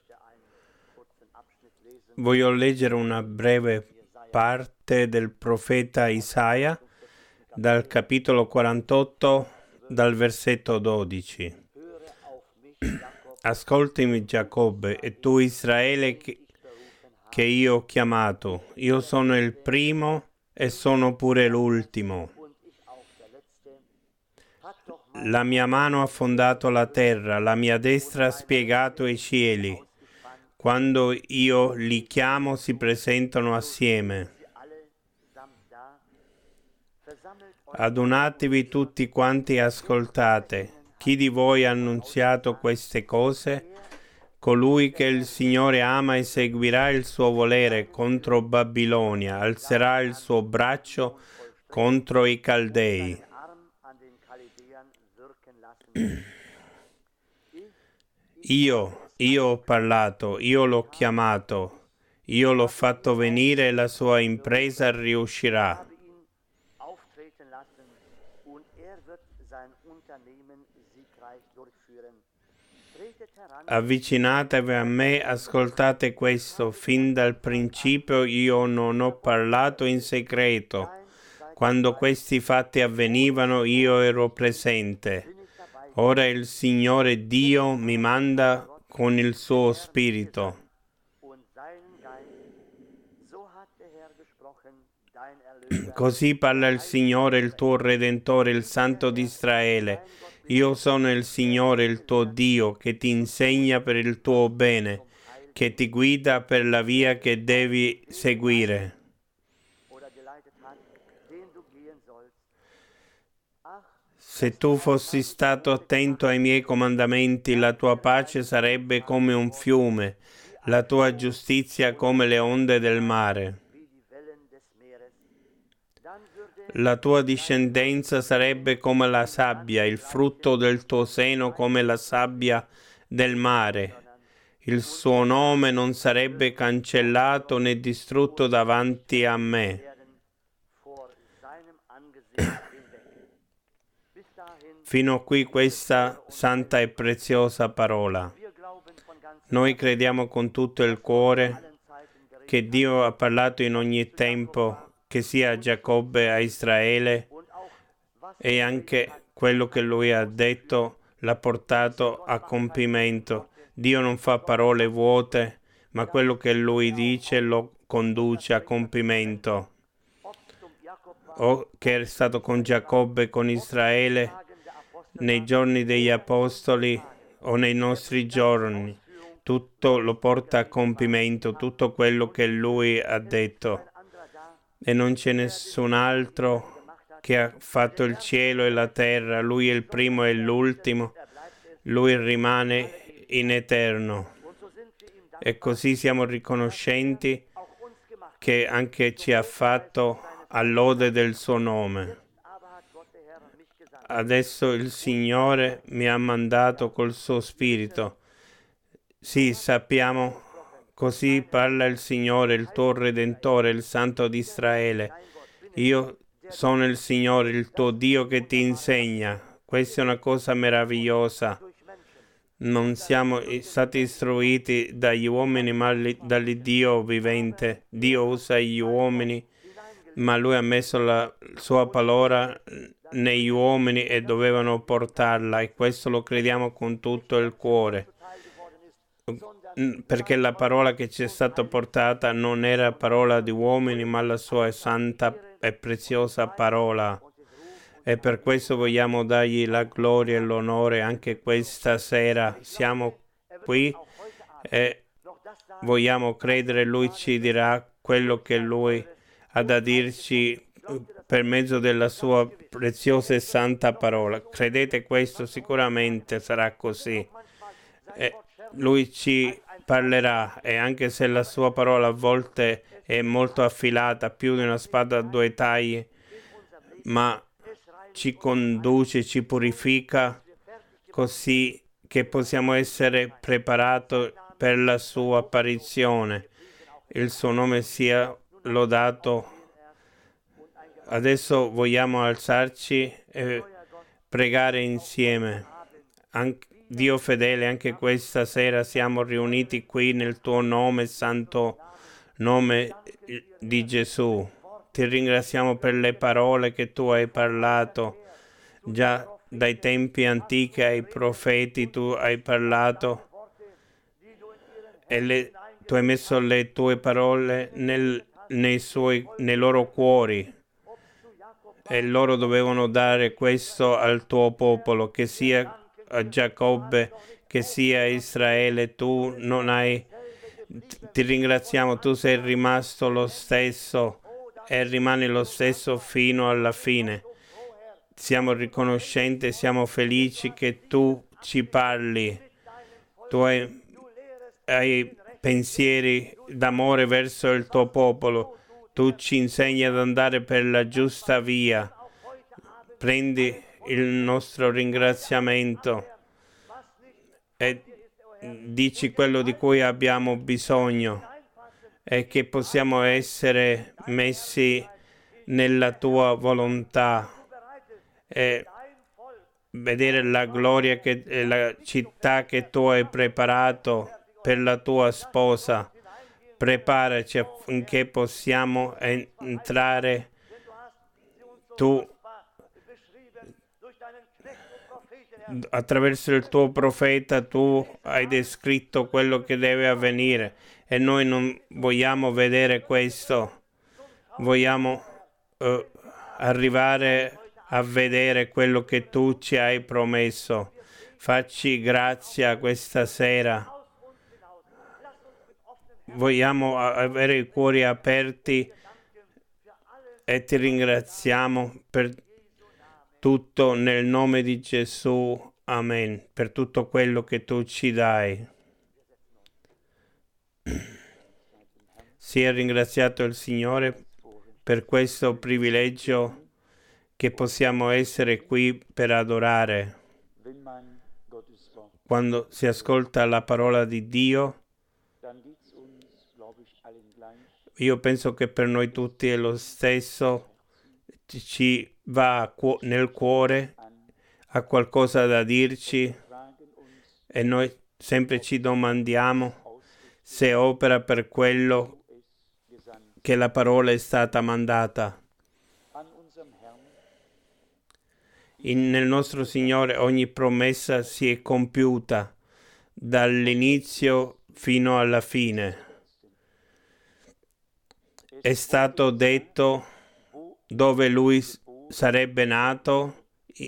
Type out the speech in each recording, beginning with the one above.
Voglio leggere una breve parte del profeta Isaia dal capitolo 48, dal versetto 12. Ascoltami Giacobbe e tu Israele che io ho chiamato. Io sono il primo e sono pure l'ultimo. La mia mano ha fondato la terra, la mia destra ha spiegato i cieli. Quando io li chiamo si presentano assieme. Adunatevi tutti quanti e ascoltate. Chi di voi ha annunziato queste cose? Colui che il Signore ama eseguirà il suo volere contro Babilonia, alzerà il suo braccio contro i Caldei. Io ho parlato, io l'ho chiamato, io l'ho fatto venire e la sua impresa riuscirà. Avvicinatevi a me, ascoltate questo. Fin dal principio io non ho parlato in segreto. Quando questi fatti avvenivano io ero presente. Ora il Signore Dio mi manda con il suo Spirito. Così parla il Signore, il tuo Redentore, il Santo di Israele. Io sono il Signore, il tuo Dio, che ti insegna per il tuo bene, che ti guida per la via che devi seguire. Se tu fossi stato attento ai miei comandamenti, la tua pace sarebbe come un fiume, la tua giustizia come le onde del mare. La tua discendenza sarebbe come la sabbia, il frutto del tuo seno come la sabbia del mare. Il suo nome non sarebbe cancellato né distrutto davanti a me. Fino a qui questa santa e preziosa parola. Noi crediamo con tutto il cuore che Dio ha parlato in ogni tempo, che sia a Giacobbe, a Israele, e anche quello che Lui ha detto l'ha portato a compimento. Dio non fa parole vuote, ma quello che Lui dice lo conduce a compimento. O che è stato con Giacobbe, con Israele, nei giorni degli Apostoli o nei nostri giorni. Tutto lo porta a compimento, tutto quello che Lui ha detto. E non c'è nessun altro che ha fatto il cielo e la terra. Lui è il primo e l'ultimo. Lui rimane in eterno. E così siamo riconoscenti che anche ci ha fatto all'ode del suo nome. Adesso il Signore mi ha mandato col suo Spirito. Sì, sappiamo, così parla il Signore, il tuo Redentore, il Santo di Israele. Io sono il Signore, il tuo Dio che ti insegna. Questa è una cosa meravigliosa. Non siamo stati istruiti dagli uomini, ma dall'Iddio vivente. Dio usa gli uomini, ma Lui ha messo la sua parola negli uomini e dovevano portarla, e questo lo crediamo con tutto il cuore. Perché la parola che ci è stata portata non era parola di uomini, ma la sua santa e preziosa parola. E per questo vogliamo dargli la gloria e l'onore anche questa sera. Siamo qui e vogliamo credere, Lui ci dirà quello che Lui ha da dirci per mezzo della sua preziosa e santa parola. Credete questo? Sicuramente sarà così. E Lui ci parlerà, e anche se la sua parola a volte è molto affilata, più di una spada a due tagli, ma ci conduce, ci purifica, così che possiamo essere preparati per la sua apparizione. Il suo nome sia lodato. Adesso vogliamo alzarci e pregare insieme. Dio fedele, anche questa sera siamo riuniti qui nel tuo nome, santo nome di Gesù. Ti ringraziamo per le parole che tu hai parlato già dai tempi antichi ai profeti. Tu hai parlato e tu hai messo le tue parole nei loro cuori, e loro dovevano dare questo al tuo popolo, che sia a Giacobbe, che sia a Israele. Tu non hai, ti ringraziamo, tu sei rimasto lo stesso e rimani lo stesso fino alla fine. Siamo riconoscenti, siamo felici che tu ci parli. Tu hai pensieri d'amore verso il tuo popolo. Tu ci insegni ad andare per la giusta via. Prendi il nostro ringraziamento e dici quello di cui abbiamo bisogno e che possiamo essere messi nella tua volontà e vedere la gloria e la città che tu hai preparato per la tua sposa. Preparaci affinché possiamo entrare. Tu, attraverso il tuo profeta, tu hai descritto quello che deve avvenire e noi non vogliamo vedere questo. Vogliamo arrivare a vedere quello che tu ci hai promesso. Facci grazia questa sera. Vogliamo avere i cuori aperti e ti ringraziamo per tutto nel nome di Gesù. Amen. Per tutto quello che tu ci dai. Sia ringraziato il Signore per questo privilegio che possiamo essere qui per adorare. Quando si ascolta la parola di Dio, io penso che per noi tutti è lo stesso, ci va nel cuore, ha qualcosa da dirci e noi sempre ci domandiamo se opera per quello che la parola è stata mandata. Nel nostro Signore ogni promessa si è compiuta dall'inizio fino alla fine. È stato detto dove Lui sarebbe nato.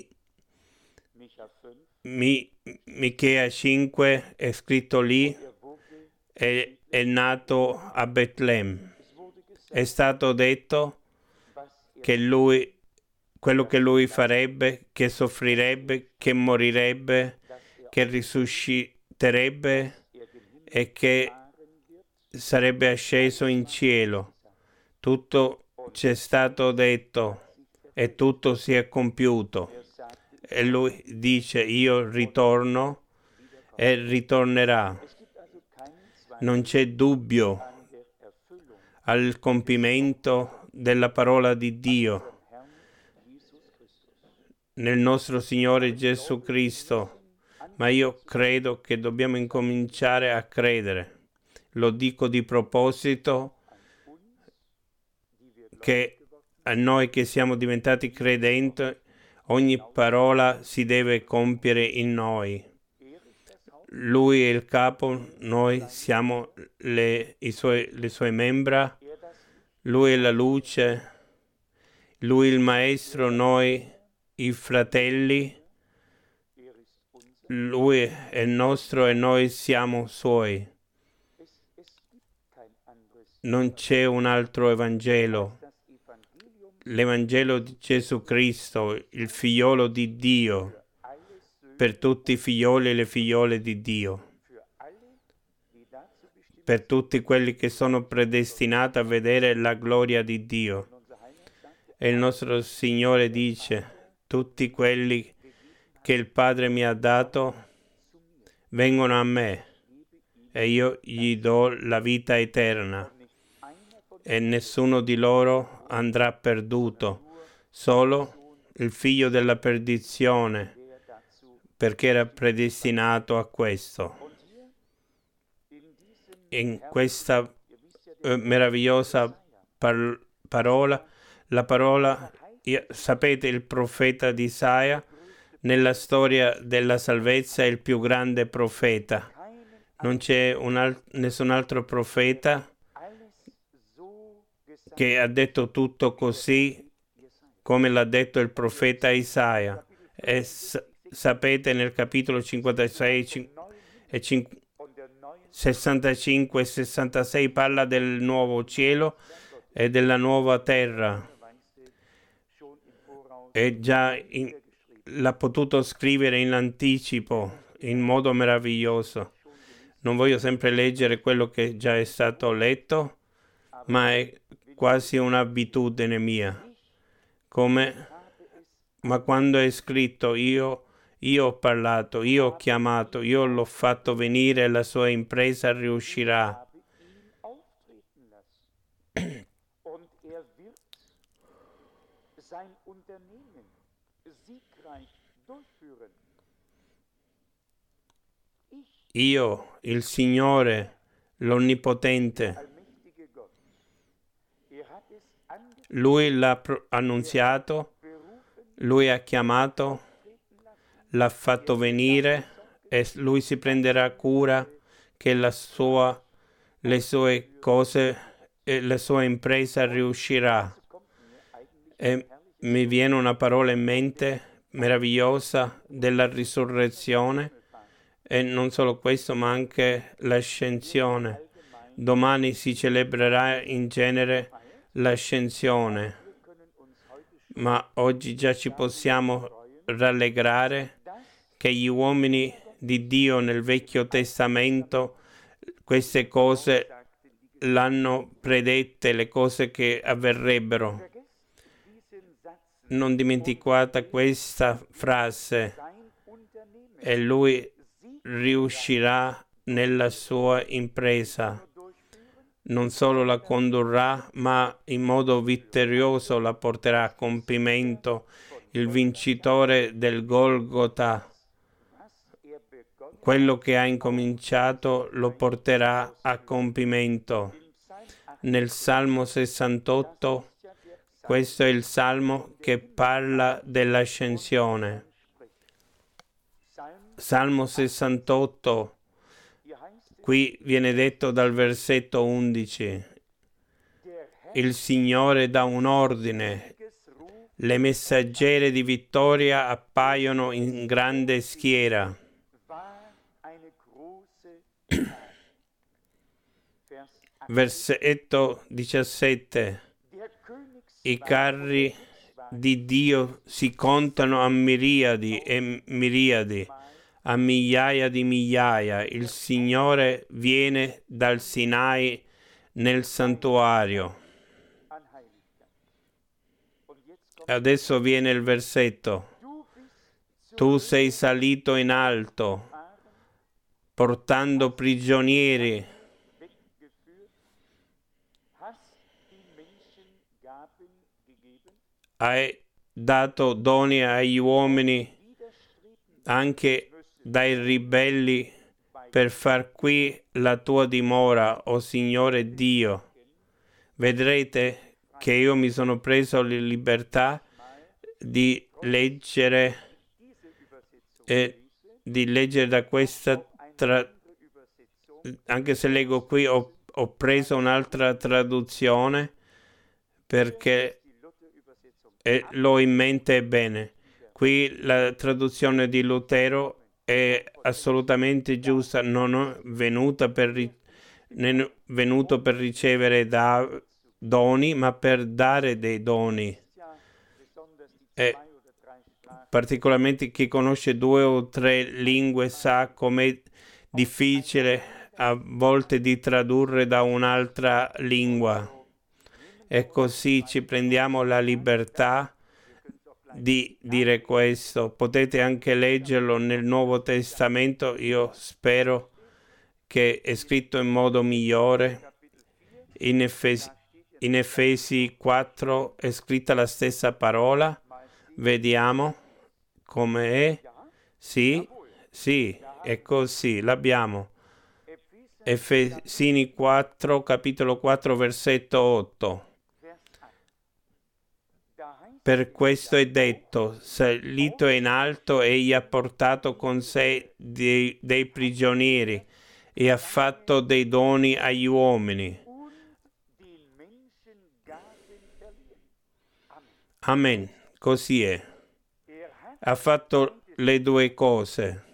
Michea 5 è scritto lì, è nato a Betlemme. È stato detto che Lui, quello che Lui farebbe, che soffrirebbe, che morirebbe, che risusciterebbe e che sarebbe asceso in cielo. Tutto ci è stato detto e tutto si è compiuto. E Lui dice: io ritorno e ritornerà. Non c'è dubbio al compimento della parola di Dio nel nostro Signore Gesù Cristo. Ma io credo che dobbiamo incominciare a credere. Lo dico di proposito, che a noi che siamo diventati credenti, ogni parola si deve compiere in noi. Lui è il capo, noi siamo le sue membra, Lui è la luce, Lui è il maestro, noi i fratelli. Lui è il nostro e noi siamo suoi. Non c'è un altro Evangelo. L'Evangelo di Gesù Cristo, il figliolo di Dio, per tutti i figlioli e le figliole di Dio, per tutti quelli che sono predestinati a vedere la gloria di Dio. E il nostro Signore dice: tutti quelli che il Padre mi ha dato vengono a me e io gli do la vita eterna e nessuno di loro andrà perduto, solo il figlio della perdizione, perché era predestinato a questo. In questa meravigliosa parola, la parola, sapete, il profeta di Isaia, nella storia della salvezza è il più grande profeta. Non c'è nessun altro profeta che ha detto tutto così come l'ha detto il profeta Isaia. E sapete, nel capitolo 56 e 65 e 66 parla del nuovo cielo e della nuova terra. E già l'ha potuto scrivere in anticipo, in modo meraviglioso. Non voglio sempre leggere quello che già è stato letto, ma è quasi un'abitudine mia. Ma quando è scritto io ho parlato, io ho chiamato, io l'ho fatto venire, la sua impresa riuscirà. Io, il Signore, l'Onnipotente, Lui l'ha annunziato, Lui ha chiamato, l'ha fatto venire e Lui si prenderà cura che le sue cose e la sua impresa riuscirà. E mi viene una parola in mente meravigliosa della risurrezione. E non solo questo, ma anche l'ascensione. Domani si celebrerà in genere l'ascensione, ma oggi già ci possiamo rallegrare che gli uomini di Dio nel Vecchio Testamento queste cose l'hanno predette, le cose che avverrebbero. Non dimenticate questa frase, e lui riuscirà nella sua impresa. Non solo la condurrà, ma in modo vittorioso la porterà a compimento. Il vincitore del Golgota, quello che ha incominciato, lo porterà a compimento. Nel Salmo 68, questo è il Salmo che parla dell'ascensione. Salmo 68, qui viene detto dal versetto 11, il Signore dà un ordine, le messaggere di vittoria appaiono in grande schiera. Versetto 17, i carri di Dio si contano a miriadi e miriadi, a migliaia di migliaia. Il Signore viene dal Sinai nel santuario. Adesso viene il versetto. Tu sei salito in alto, portando prigionieri. Hai dato doni agli uomini, anche dai ribelli, per far qui la tua dimora, o Signore Dio. Vedrete che io mi sono preso la libertà di leggere da questa anche se leggo qui ho preso un'altra traduzione perché l'ho in mente bene. Qui la traduzione di Lutero è assolutamente giusta. Non è venuto per ricevere doni, ma per dare dei doni. E particolarmente chi conosce 2 o 3 lingue sa com'è difficile a volte di tradurre da un'altra lingua. E così ci prendiamo la libertà di dire questo. Potete anche leggerlo nel Nuovo Testamento, io spero che è scritto in modo migliore. In Efesi 4 è scritta la stessa parola. Vediamo come è. Sì, Sì, è così, l'abbiamo. Efesini 4, capitolo 4, versetto 8. Per questo è detto, salito in alto, egli ha portato con sé dei prigionieri e ha fatto dei doni agli uomini. Amen, così è. Ha fatto le due cose.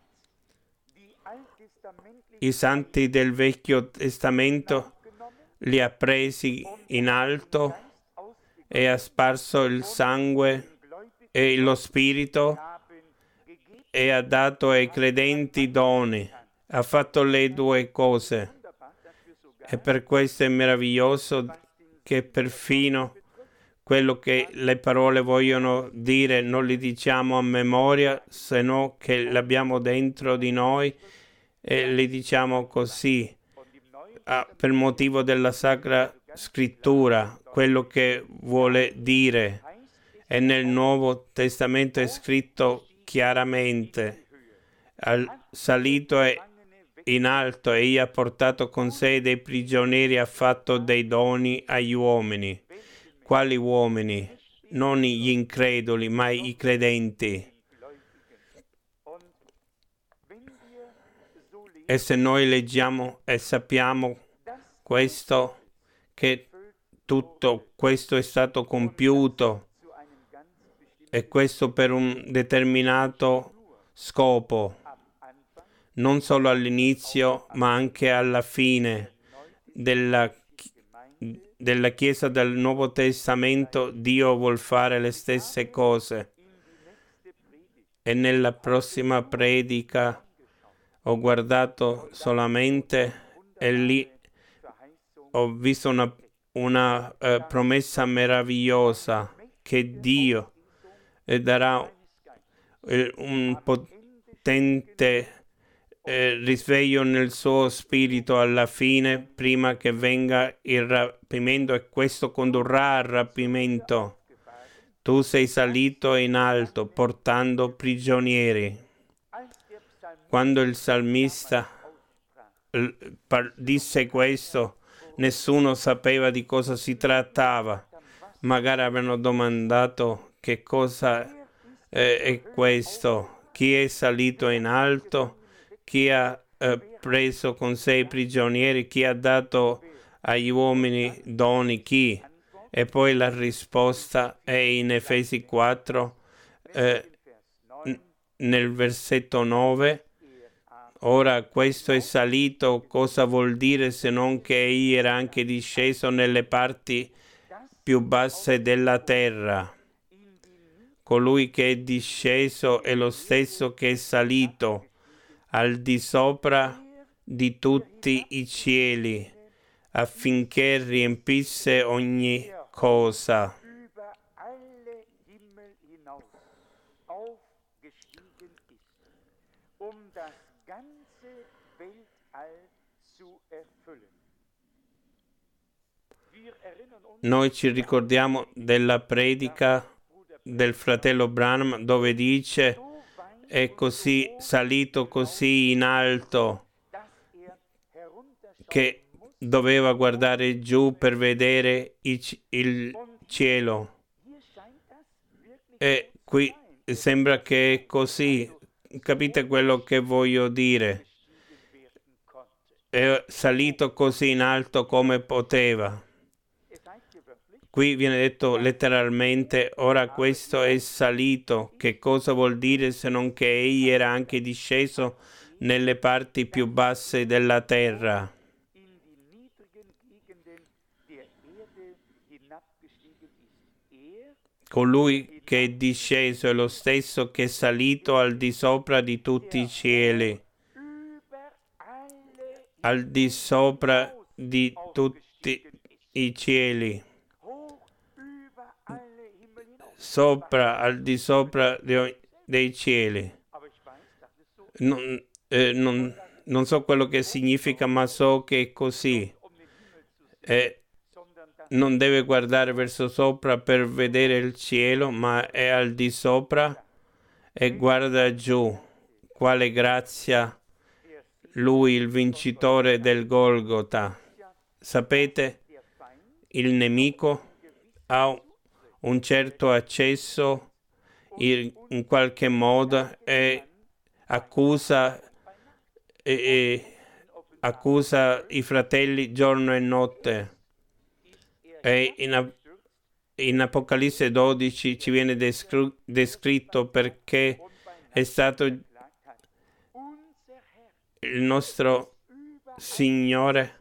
I santi del Vecchio Testamento li ha presi in alto e ha sparso il sangue e lo Spirito e ha dato ai credenti doni. Ha fatto le due cose. E per questo è meraviglioso che perfino quello che le parole vogliono dire non li diciamo a memoria, se no che l'abbiamo dentro di noi e li diciamo così per motivo della Sacra Scrittura, quello che vuole dire. E nel Nuovo Testamento è scritto chiaramente, salito in alto, egli ha portato con sé dei prigionieri, ha fatto dei doni agli uomini. Quali uomini? Non gli increduli, ma i credenti. E se noi leggiamo e sappiamo questo, che tutto questo è stato compiuto, e questo per un determinato scopo, non solo all'inizio, ma anche alla fine della Chiesa del Nuovo Testamento, Dio vuol fare le stesse cose. E nella prossima predica ho guardato solamente e lì ho visto una promessa meravigliosa che Dio darà un potente risveglio nel suo spirito alla fine, prima che venga il rapimento, e questo condurrà al rapimento. Tu sei salito in alto portando prigionieri. Quando il salmista disse questo, nessuno sapeva di cosa si trattava. Magari avevano domandato che cosa è questo, chi è salito in alto, chi ha preso con sé i prigionieri, chi ha dato agli uomini doni, chi? E poi la risposta è in Efesi 4, nel versetto 9. Ora questo è salito, cosa vuol dire se non che egli era anche disceso nelle parti più basse della terra? Colui che è disceso è lo stesso che è salito al di sopra di tutti i cieli, affinché riempisse ogni cosa. Noi ci ricordiamo della predica del fratello Branham dove dice: è così salito così in alto che doveva guardare giù per vedere il cielo. E qui sembra che è così. Capite quello che voglio dire? È salito così in alto come poteva. Qui viene detto letteralmente: ora questo è salito. Che cosa vuol dire se non che egli era anche disceso nelle parti più basse della terra? Colui che è disceso è lo stesso che è salito al di sopra di tutti i cieli, al di sopra di tutti i cieli, sopra, al di sopra dei cieli. Non so quello che significa, ma so che è così. Non deve guardare verso sopra per vedere il cielo, ma è al di sopra e guarda giù. quale grazia, lui il vincitore del Golgota. Sapete, il nemico ha un certo accesso in qualche modo e accusa i fratelli giorno e notte. E in Apocalisse 12 ci viene descritto perché è stato il nostro Signore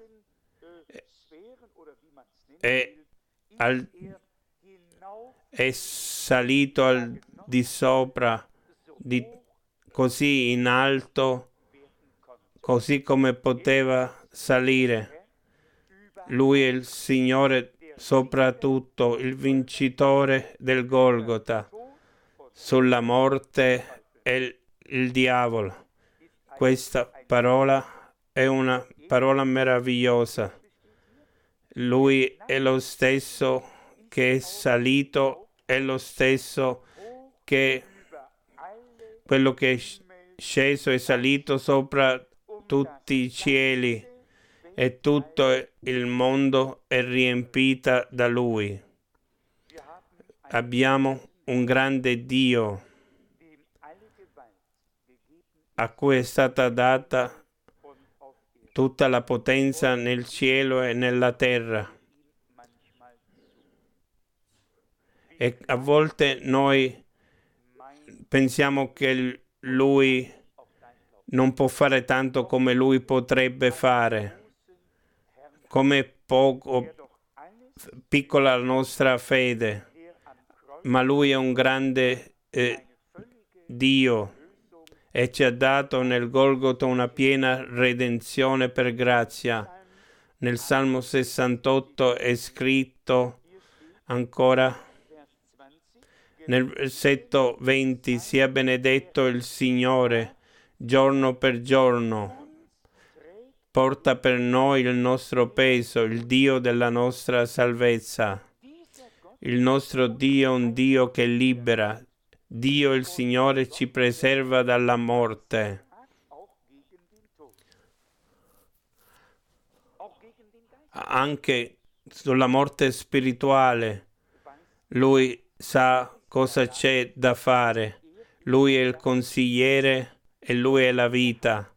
è salito al di sopra, così in alto, così come poteva salire. Lui è il Signore soprattutto, il vincitore del Golgota, sulla morte e il diavolo. Questa parola è una parola meravigliosa. Lui è lo stesso che è salito, è lo stesso che quello che è sceso e salito sopra tutti i cieli e tutto il mondo è riempita da Lui. Abbiamo un grande Dio a cui è stata data tutta la potenza nel cielo e nella terra. E a volte noi pensiamo che Lui non può fare tanto come Lui potrebbe fare, come piccola la nostra fede, ma Lui è un grande Dio e ci ha dato nel Golgota una piena redenzione per grazia. Nel Salmo 68 è scritto ancora nel versetto 20: sia benedetto il Signore, giorno per giorno, porta per noi il nostro peso, il Dio della nostra salvezza. Il nostro Dio è un Dio che libera. Dio il Signore ci preserva dalla morte. Anche sulla morte spirituale, Lui sa cosa c'è da fare. Lui è il consigliere e Lui è la vita.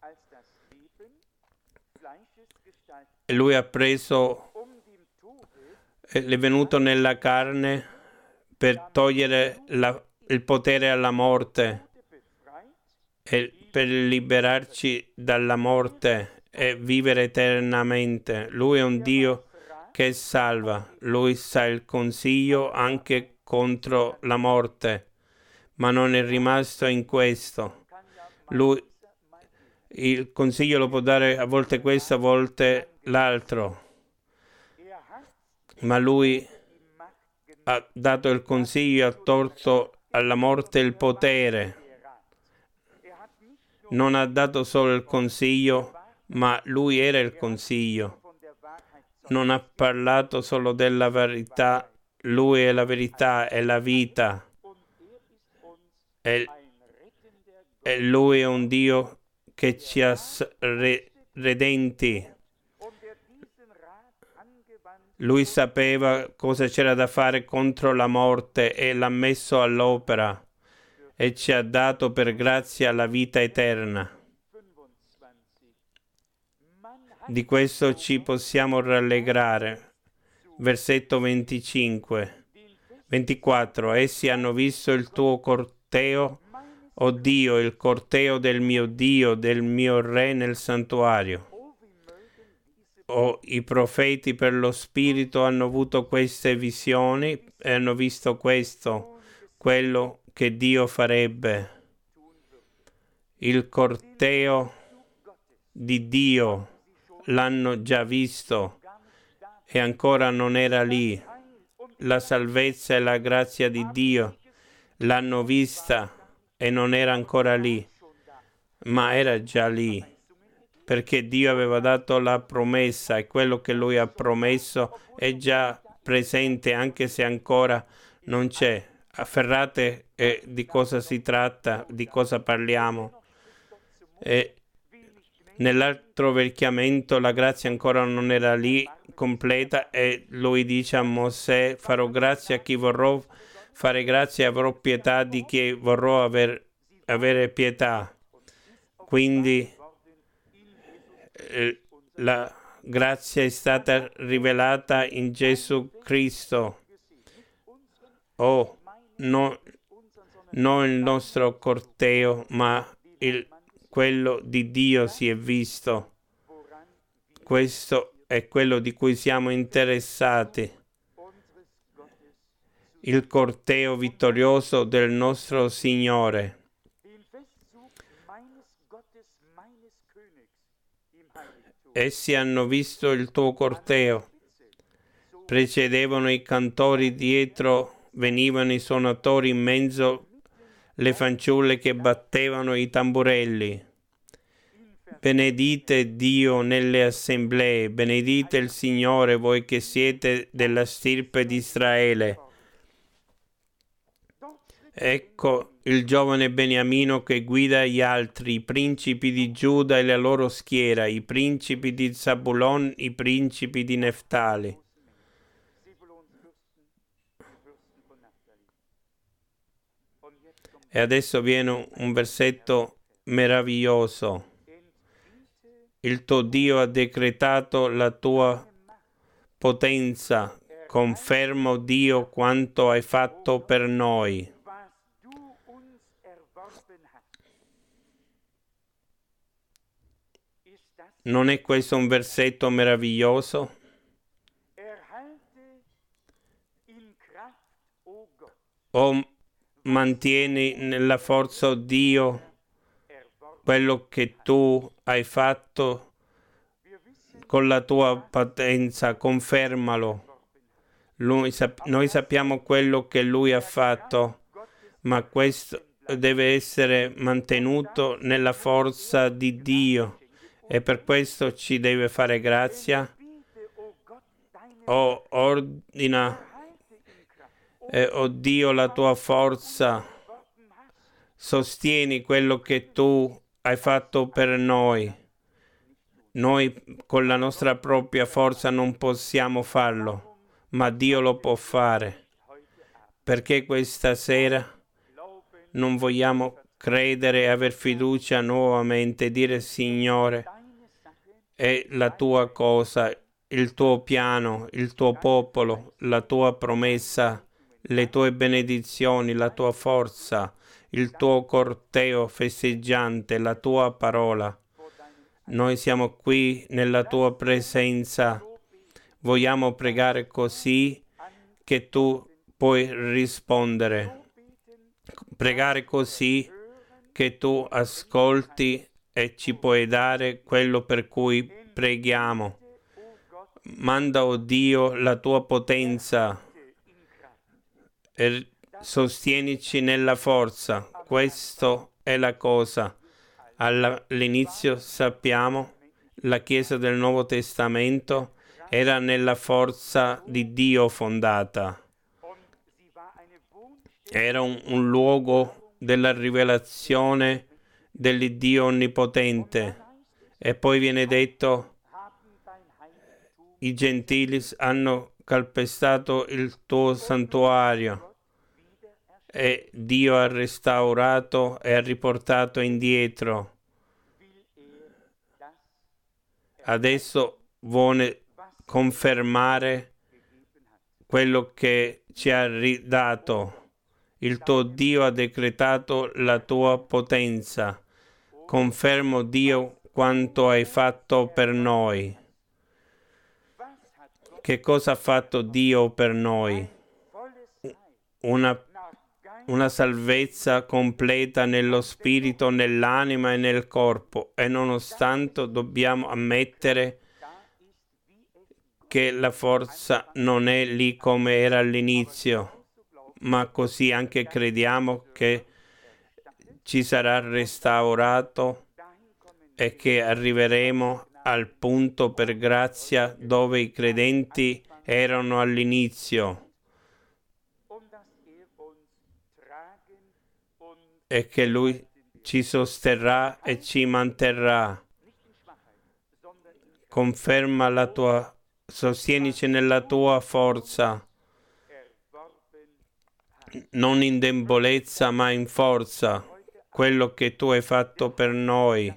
E Lui ha preso, è venuto nella carne per togliere il potere alla morte e per liberarci dalla morte e vivere eternamente. Lui è un Dio che salva. Lui sa il consiglio anche contro la morte, ma non è rimasto in questo. Lui il consiglio lo può dare a volte questo, a volte l'altro, ma Lui ha dato il consiglio, ha tolto alla morte il potere. Non ha dato solo il consiglio, ma Lui era il consiglio. Non ha parlato solo della verità, Lui è la verità, è la vita. E Lui è un Dio che ci ha redenti. Lui sapeva cosa c'era da fare contro la morte e l'ha messo all'opera e ci ha dato per grazia la vita eterna. Di questo ci possiamo rallegrare. Versetto 24. Essi hanno visto il tuo corteo, o Dio, il corteo del mio Dio, del mio Re nel santuario. I profeti per lo Spirito hanno avuto queste visioni e hanno visto quello che Dio farebbe. Il corteo di Dio l'hanno già visto e ancora non era lì. La salvezza e la grazia di Dio l'hanno vista e non era ancora lì, ma era già lì, perché Dio aveva dato la promessa e quello che Lui ha promesso è già presente, anche se ancora non c'è. Afferrate di cosa si tratta, di cosa parliamo. E nell'altro vecchiamento la grazia ancora non era lì completa e lui dice a Mosè: farò grazia a chi vorrò fare grazia e avrò pietà di chi vorrò avere pietà. Quindi la grazia è stata rivelata in Gesù Cristo. Non il nostro corteo, ma quello di Dio si è visto. Questo è quello di cui siamo interessati. Il corteo vittorioso del nostro Signore. Essi hanno visto il tuo corteo. Precedevano i cantori dietro, venivano i suonatori in mezzo, le fanciulle che battevano i tamburelli. Benedite Dio nelle assemblee, benedite il Signore voi che siete della stirpe di Israele. Ecco il giovane Beniamino che guida gli altri, i principi di Giuda e la loro schiera, i principi di Zabulon, i principi di Neftali. E adesso viene un versetto meraviglioso. Il tuo Dio ha decretato la tua potenza. Confermo, Dio, quanto hai fatto per noi. Non è questo un versetto meraviglioso? Mantieni nella forza, oh Dio, quello che tu hai fatto con la tua potenza, confermalo. Noi sappiamo quello che Lui ha fatto, ma questo deve essere mantenuto nella forza di Dio e per questo ci deve fare grazia. Ordina, oh Dio, la tua forza. Sostieni quello che tu hai fatto per noi. Noi con la nostra propria forza non possiamo farlo, ma Dio lo può fare. Perché questa sera non vogliamo credere e aver fiducia nuovamente, dire: Signore, è la tua cosa, il tuo piano, il tuo popolo, la tua promessa, le tue benedizioni, la tua forza, il tuo corteo festeggiante, la tua parola. Noi siamo qui nella tua presenza. Vogliamo pregare così che tu puoi rispondere. Pregare così che tu ascolti e ci puoi dare quello per cui preghiamo. Manda, oh Dio, la tua potenza e sostienici nella forza. Questa è la cosa. All'inizio sappiamo la Chiesa del Nuovo Testamento era nella forza di Dio fondata. Era un luogo della rivelazione dell'Iddio onnipotente. E poi viene detto: i gentili hanno calpestato il tuo santuario. E Dio ha restaurato e ha riportato indietro. Adesso vuole confermare quello che ci ha ridato. Il tuo Dio ha decretato la tua potenza. Confermo, Dio, quanto hai fatto per noi. Che cosa ha fatto Dio per noi? Una salvezza completa nello spirito, nell'anima e nel corpo, e nonostante dobbiamo ammettere che la forza non è lì come era all'inizio, ma così anche crediamo che ci sarà restaurato e che arriveremo al punto per grazia dove i credenti erano all'inizio. E che Lui ci sosterrà e ci manterrà. Conferma la tua, sostienici nella tua forza, non in debolezza ma in forza, quello che tu hai fatto per noi.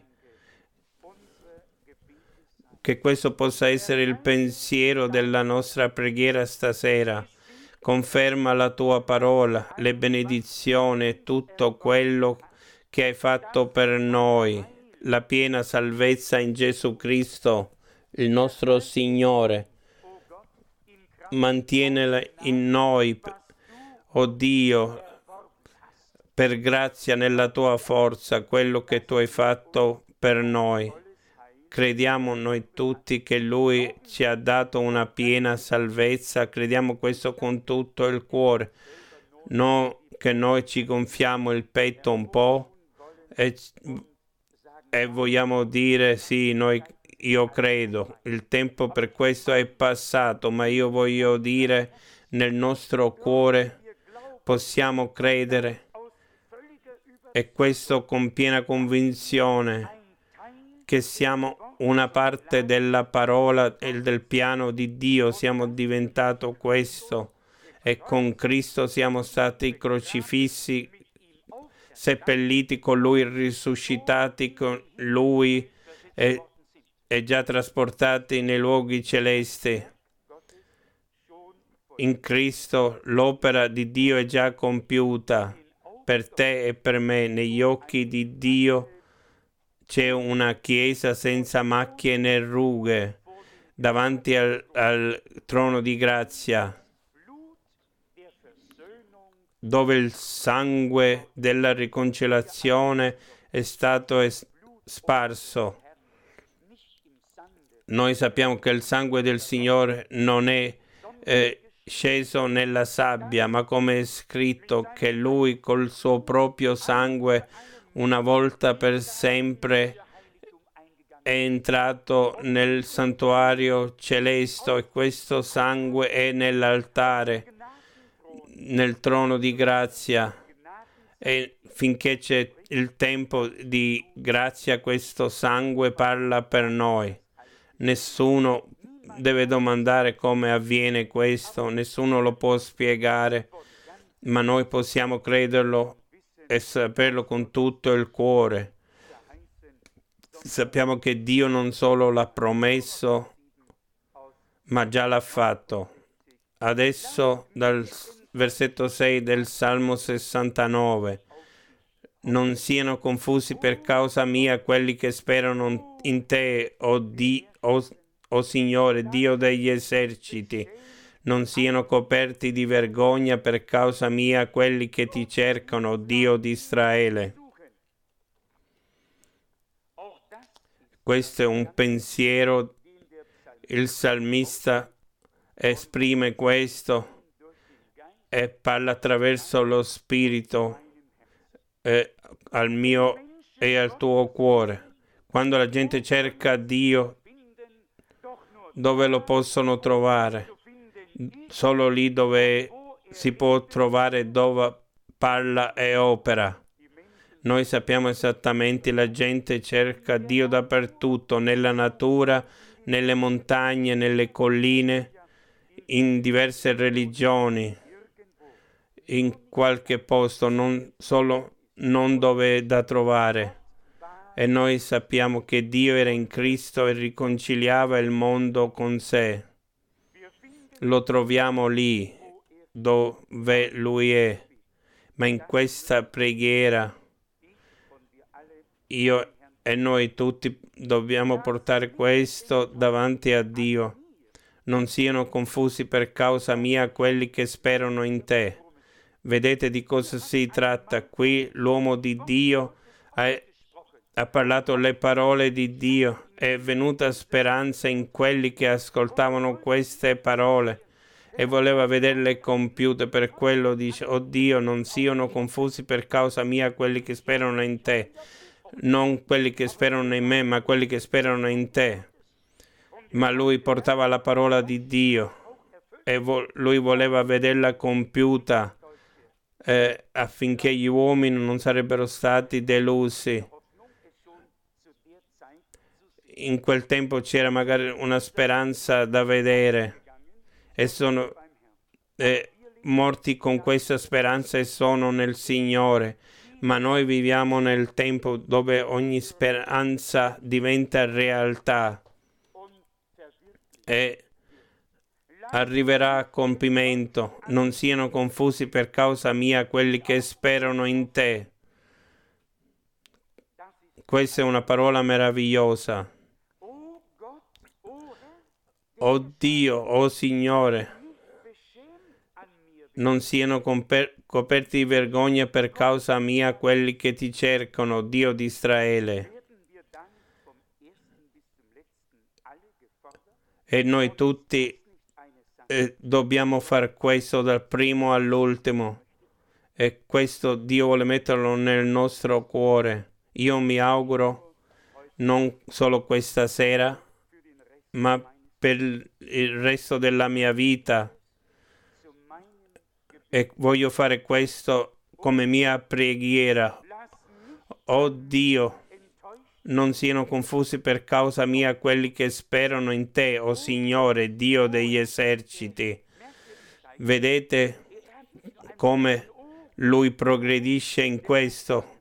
Che questo possa essere il pensiero della nostra preghiera stasera. Conferma la tua parola, le benedizioni e tutto quello che hai fatto per noi, la piena salvezza in Gesù Cristo, il nostro Signore. Mantienila in noi, oh Dio, per grazia nella tua forza, quello che tu hai fatto per noi. Crediamo noi tutti che Lui ci ha dato una piena salvezza, crediamo questo con tutto il cuore, non che noi ci gonfiamo il petto un po' e vogliamo dire sì, io credo, il tempo per questo è passato, ma io voglio dire nel nostro cuore possiamo credere e questo con piena convinzione che siamo una parte della parola e del piano di Dio, siamo diventato questo e con Cristo siamo stati crocifissi, seppelliti con Lui, risuscitati con Lui e già trasportati nei luoghi celesti. In Cristo l'opera di Dio è già compiuta per te e per me. Negli occhi di Dio c'è una chiesa senza macchie né rughe davanti al trono di grazia, dove il sangue della riconciliazione è stato sparso. Noi sappiamo che il sangue del Signore non è sceso nella sabbia, ma come è scritto che Lui col suo proprio sangue una volta per sempre è entrato nel santuario celeste e questo sangue è nell'altare, nel trono di grazia, e finché c'è il tempo di grazia questo sangue parla per noi. Nessuno deve domandare come avviene questo, nessuno lo può spiegare, ma noi possiamo crederlo e saperlo con tutto il cuore. Sappiamo che Dio non solo l'ha promesso, ma già l'ha fatto. Adesso dal versetto 6 del Salmo 69. Non siano confusi per causa mia quelli che sperano in te, o Signore, Dio degli eserciti. Non siano coperti di vergogna per causa mia quelli che ti cercano, Dio di Israele. Questo è un pensiero, il salmista esprime questo e parla attraverso lo Spirito al mio e al tuo cuore. Quando la gente cerca Dio, dove lo possono trovare? Solo lì dove si può trovare, dove parla e opera. Noi sappiamo esattamente, la gente cerca Dio dappertutto, nella natura, nelle montagne, nelle colline, in diverse religioni, in qualche posto, non dove è da trovare. E noi sappiamo che Dio era in Cristo e riconciliava il mondo con sé. Lo troviamo lì dove Lui è. Ma in questa preghiera io e noi tutti dobbiamo portare questo davanti a Dio. Non siano confusi per causa mia quelli che sperano in te. Vedete di cosa si tratta? Qui l'uomo di Dio ha parlato le parole di Dio. È venuta speranza in quelli che ascoltavano queste parole e voleva vederle compiute. Per quello dice: oh Dio, non siano confusi per causa mia quelli che sperano in te. Non quelli che sperano in me, ma quelli che sperano in te. Ma lui portava la parola di Dio e lui voleva vederla compiuta affinché gli uomini non sarebbero stati delusi. In quel tempo c'era magari una speranza da vedere e sono morti con questa speranza e sono nel Signore. Ma noi viviamo nel tempo dove ogni speranza diventa realtà e arriverà a compimento. Non siano confusi per causa mia quelli che sperano in te. Questa è una parola meravigliosa. Oh Dio, oh Signore, non siano coperti di vergogna per causa mia quelli che ti cercano, Dio di Israele. E noi tutti dobbiamo fare questo dal primo all'ultimo. E questo Dio vuole metterlo nel nostro cuore. Io mi auguro non solo questa sera, ma per il resto della mia vita. E voglio fare questo come mia preghiera. Oh Dio, non siano confusi per causa mia quelli che sperano in te, oh Signore, Dio degli eserciti. Vedete come lui progredisce in questo.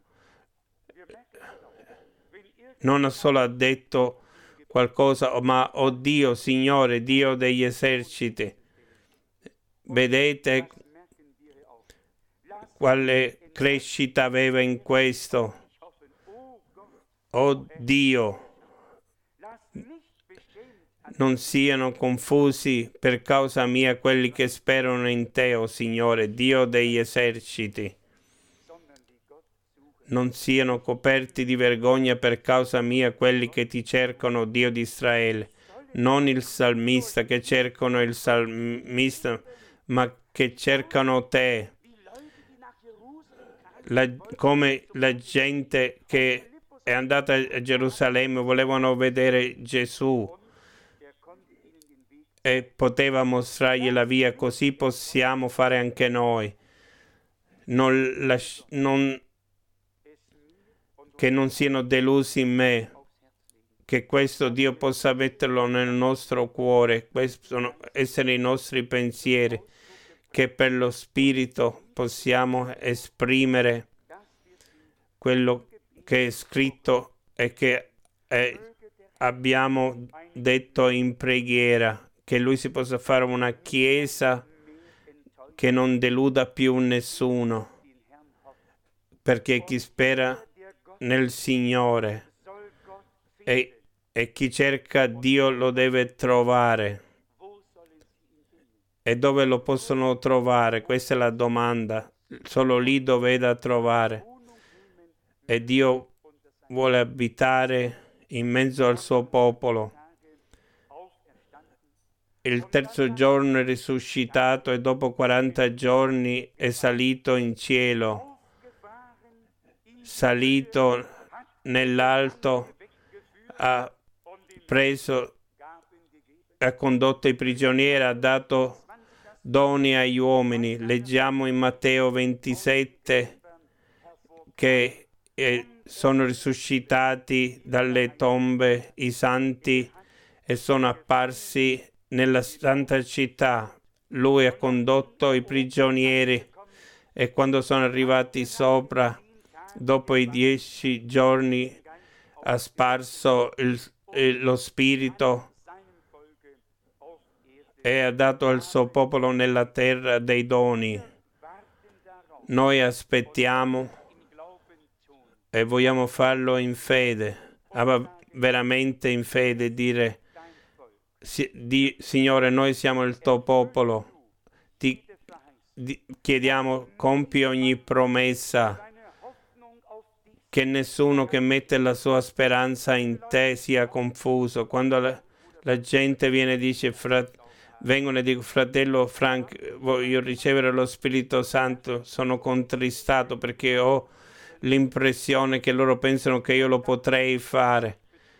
Non solo ha detto qualcosa, ma oh Dio, Signore, Dio degli eserciti. Vedete quale crescita aveva in questo. Oh Dio, non siano confusi per causa mia quelli che sperano in te, oh Signore, Dio degli eserciti. Non siano coperti di vergogna per causa mia quelli che ti cercano, Dio di Israele. Non il salmista che cercano il salmista, ma che cercano te. Come la gente che è andata a Gerusalemme volevano vedere Gesù e poteva mostrargli la via, così possiamo fare anche noi. Che non siano delusi in me, che questo Dio possa metterlo nel nostro cuore, questo essere i nostri pensieri, che per lo Spirito possiamo esprimere quello che è scritto e che abbiamo detto in preghiera, che Lui si possa fare una chiesa che non deluda più nessuno, perché chi spera nel Signore e chi cerca Dio lo deve trovare. E dove lo possono trovare? Questa è la domanda. Solo lì dove è da trovare. E Dio vuole abitare in mezzo al suo popolo. Il terzo giorno è risuscitato e dopo 40 giorni è salito in cielo. Salito nell'alto, ha condotto i prigionieri, ha dato doni agli uomini. Leggiamo in Matteo 27 che sono risuscitati dalle tombe i santi e sono apparsi nella santa città. Lui ha condotto i prigionieri e quando sono arrivati sopra, dopo i 10 giorni, ha sparso lo Spirito e ha dato al suo popolo nella terra dei doni. Noi aspettiamo e vogliamo farlo in fede, veramente in fede, dire: Signore, noi siamo il tuo popolo, ti chiediamo, compi ogni promessa, che nessuno che mette la sua speranza in te sia confuso. Quando la gente viene e dice, vengono e dicono: fratello Frank, voglio ricevere lo Spirito Santo, sono contristato perché ho l'impressione che loro pensano che io lo potrei fare.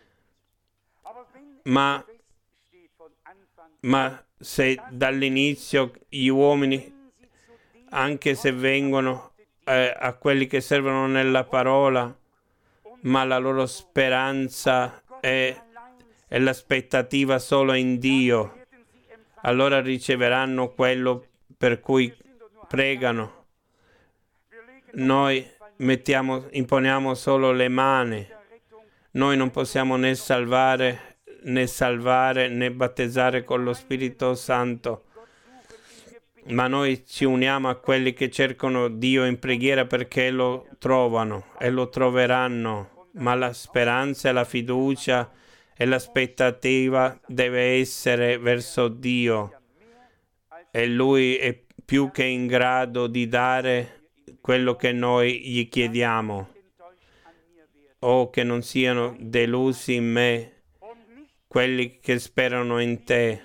Ma se dall'inizio gli uomini anche se vengono a quelli che servono nella parola, ma la loro speranza è l'aspettativa solo in Dio, allora riceveranno quello per cui pregano. Noi imponiamo solo le mani. Noi non possiamo né salvare né battezzare con lo Spirito Santo, ma noi ci uniamo a quelli che cercano Dio in preghiera perché lo trovano e lo troveranno, ma la speranza e la fiducia e l'aspettativa deve essere verso Dio e Lui è più che in grado di dare quello che noi gli chiediamo. Oh, che non siano delusi in me quelli che sperano in te.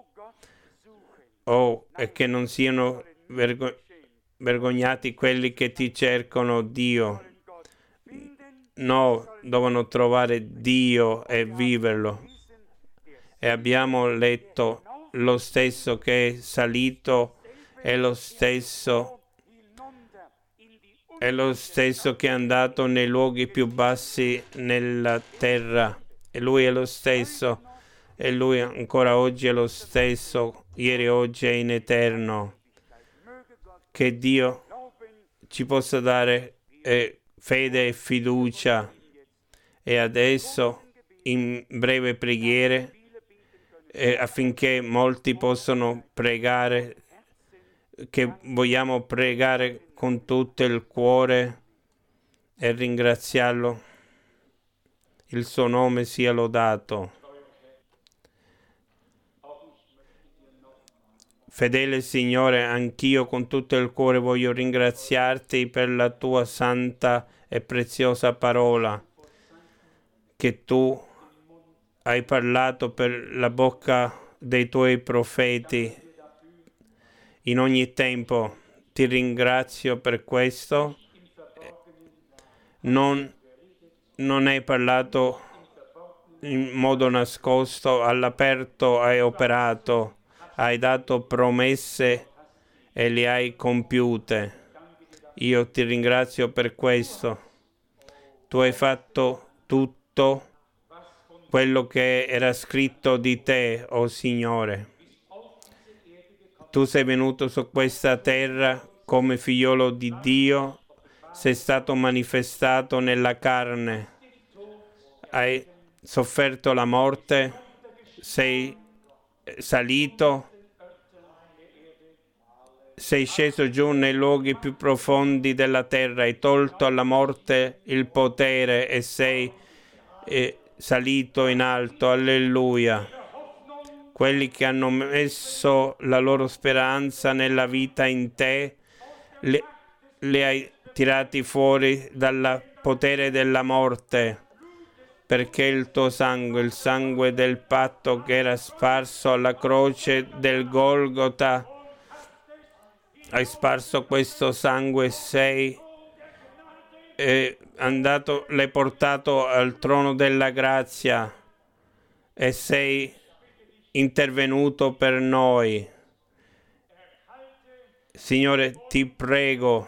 Oh, e che non siano vergognati quelli che ti cercano, Dio. No, devono trovare Dio e viverlo. E abbiamo letto lo stesso che è salito, è lo stesso che è andato nei luoghi più bassi nella terra. E Lui è lo stesso. E Lui ancora oggi è lo stesso, ieri, oggi e in eterno. Che Dio ci possa dare fede e fiducia. E adesso, in breve preghiere, affinché molti possano pregare, che vogliamo pregare con tutto il cuore e ringraziarlo. Il suo nome sia lodato. Fedele Signore, anch'io con tutto il cuore voglio ringraziarti per la tua santa e preziosa parola che tu hai parlato per la bocca dei tuoi profeti in ogni tempo. Ti ringrazio per questo. Non hai parlato in modo nascosto, all'aperto hai operato, hai dato promesse e le hai compiute. Io ti ringrazio per questo. Tu hai fatto tutto quello che era scritto di te, oh Signore. Tu sei venuto su questa terra come figliolo di Dio, sei stato manifestato nella carne, hai sofferto la morte, sei salito, sei sceso giù nei luoghi più profondi della terra, hai tolto alla morte il potere e sei salito in alto. Alleluia. Quelli che hanno messo la loro speranza nella vita in te, le hai tirati fuori dal potere della morte, perché il tuo sangue, il sangue del patto che era sparso alla croce del Golgota, hai sparso questo sangue, sei andato, l'hai portato al trono della grazia e sei intervenuto per noi. Signore, ti prego,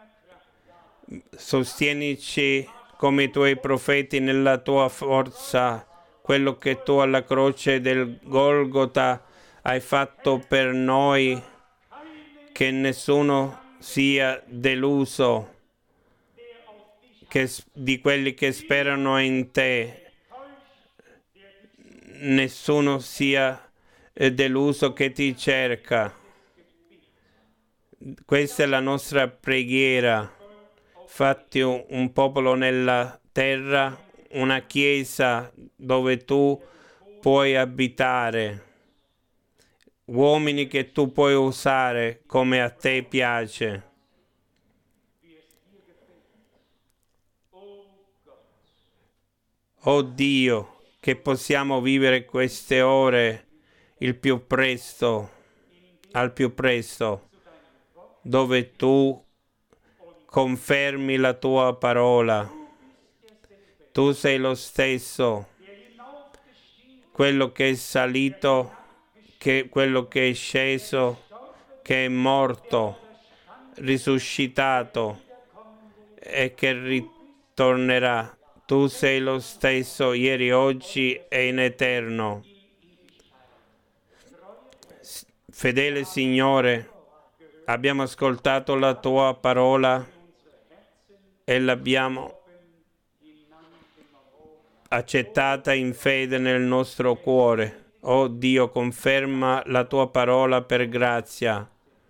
sostienici come i tuoi profeti nella tua forza, quello che tu alla croce del Golgota hai fatto per noi, che nessuno sia deluso di quelli che sperano in te. Nessuno sia deluso che ti cerca. Questa è la nostra preghiera. Fatti un popolo nella terra, una chiesa dove tu puoi abitare, uomini che tu puoi usare come a te piace. Oh Dio, che possiamo vivere queste ore al più presto, dove tu confermi la tua parola. Tu sei lo stesso, quello che è salito, quello che è sceso, che è morto risuscitato e che ritornerà. Tu sei lo stesso ieri, oggi e in eterno. Fedele Signore, abbiamo ascoltato la tua parola e l'abbiamo accettata in fede nel nostro cuore. Oh Dio, conferma la tua parola per grazia.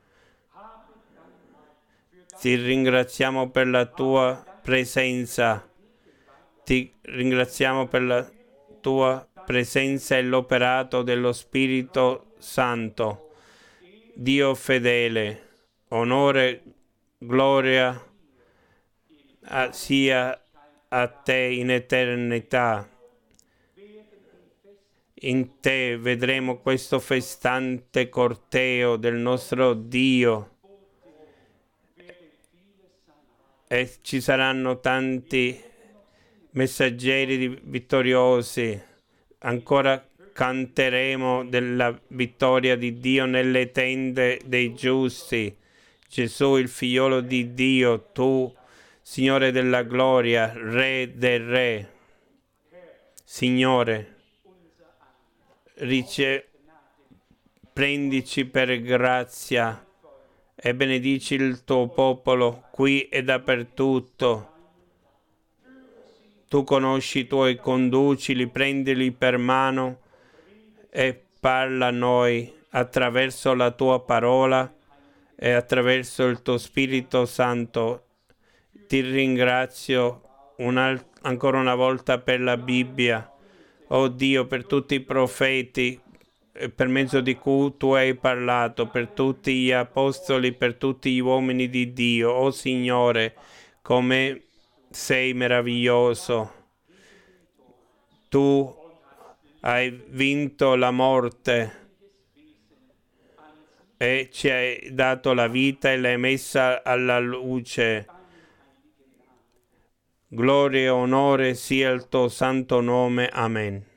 Ti ringraziamo per la tua presenza. Ti ringraziamo per la tua presenza e l'operato dello Spirito Santo. Dio fedele, onore, gloria sia a te in eternità. In te vedremo questo festante corteo del nostro Dio e ci saranno tanti messaggeri vittoriosi. Ancora canteremo della vittoria di Dio nelle tende dei giusti. Gesù, il figliolo di Dio, tu, Signore della gloria, Re del Re. Signore, prendici per grazia e benedici il tuo popolo qui e dappertutto. Tu conosci i tuoi conducili, prendili per mano e parla a noi attraverso la tua parola e attraverso il tuo Spirito Santo. Ti ringrazio ancora una volta per la Bibbia. Oh Dio, per tutti i profeti, per mezzo di cui tu hai parlato, per tutti gli apostoli, per tutti gli uomini di Dio. Oh Signore, come sei meraviglioso. Tu hai vinto la morte e ci hai dato la vita e l'hai messa alla luce. Gloria e onore sia il tuo santo nome. Amen.